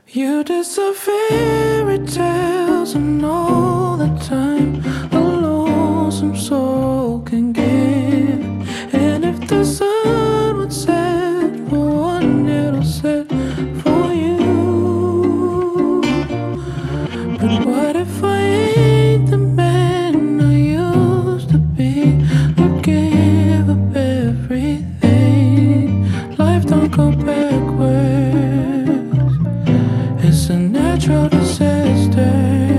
You deserve fairy tales and all the time a lonesome soul can give. And if the sun would set for one, it'll set for you. But what if I ain't the man I used to be? I gave up everything. Life don't go backwards. It's a natural disaster.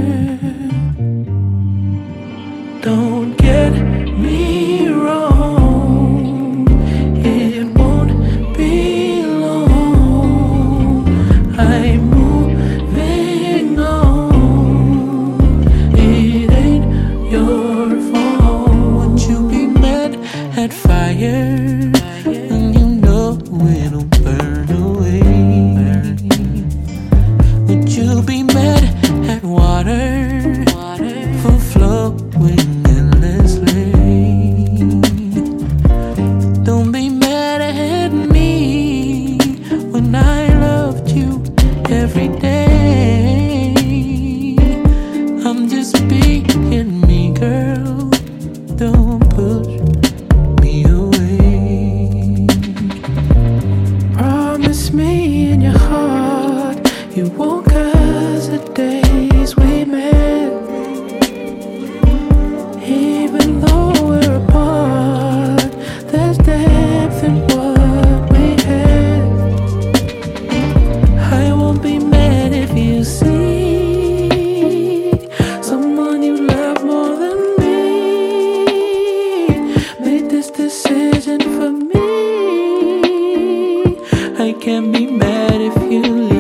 Don't get me wrong, it won't be long. I'm moving on. It ain't your fault. Would you be mad at fire when you know it'll burn away? Would you be mad at water for flowing endlessly? Don't be mad at me when I loved you every day. I'm just being me, girl. Don't push me away. Promise me in your heart you won't curse the days we met. Even though we're apart, there's depth in what we had. I won't be mad if you see someone you love more than me. Made this decision for me. I can't be mad if you leave.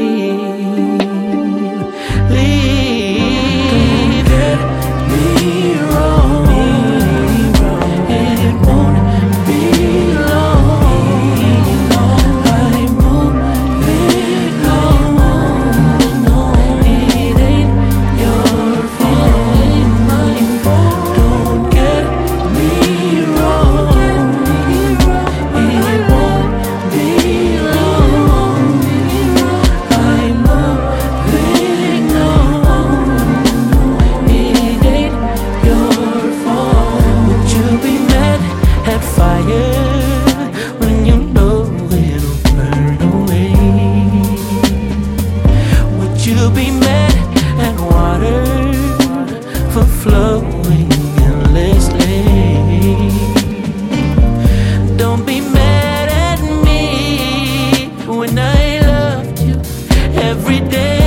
When you know it'll burn away, would you be mad at water for flowing endlessly? Don't be mad at me when I loved you every day.